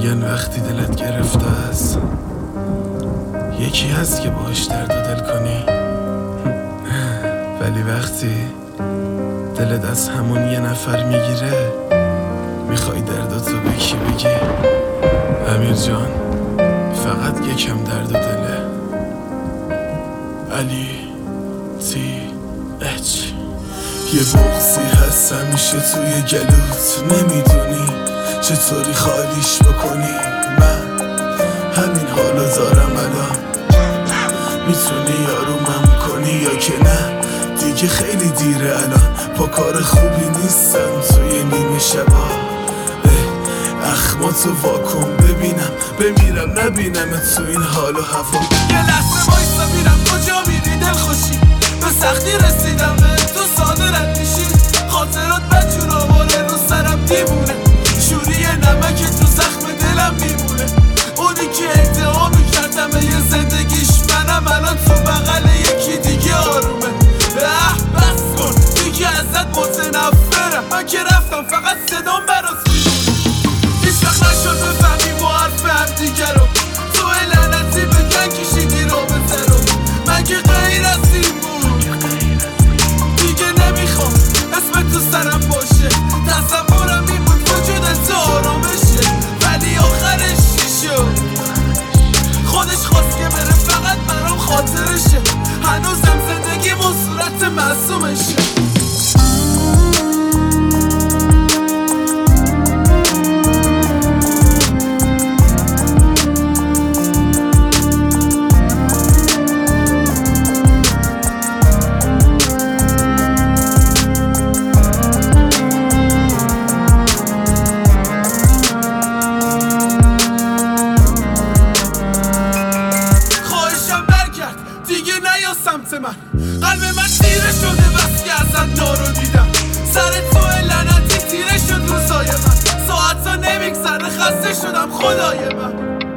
میگن وقتی دلت گرفته است یکی هست که باهاش درد و دل کنی ولی وقتی دلت از همون یه نفر میگیره میخوای درداتو به کی بگی؟ امیر جان فقط یکم درد و دله. علی تی اچ یه بغضی هست همیشه توی گلوت، نمیدونی چطوری خالیش بکنی. من همین حالو دارم الان، میتونی یارومم کنی یا که نه؟ دیگه خیلی دیره الان، پا کار خوبی نیستم توی نیمه شبا. اخماتو واکن ببینم بمیرم نبینم تو این حال و هوا. یه لحظه وایسا میرم کجا میری دل خوشی، به سختی رسیدم به تو ساده رد میشی. خاطرات بدجور آواره رو سرم دیوونه، شوری نمک تو زخم دلم میمونه. اونی که ادعا میکردم یه زندگیش منم، الان تو بغل یکی دیگه آرومه. بس کن دیگه ازت متنفرم، من که رفتم فقط صدام برات میمونه. هیچ وقت نشد بفهمی ما حرف هم دیگه رو، تو لعنتی بگن کشیدی رابطه رو. من که غیر از این بود دیگه نمیخوام اسم تو سرم باشه. تصورم این بود وجودت آرامشه، ولی آخرش چی شد؟ خودش خواست که بره فقط برام خاطرشه. هنوزم زندگیمون صورت معصومشه. سمت من قلب من تیره شده بس که ازت دارو دیدم. سر تو لعنتی تیره شد روزای من، ساعتا نمیگذره خسته شدم خدای من.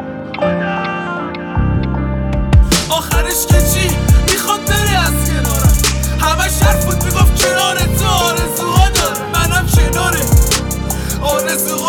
آخرش که چی میخواد بره از کنارم، همش حرف بود میگفت کنار تو آرزوها داره، منم کناره آرزوها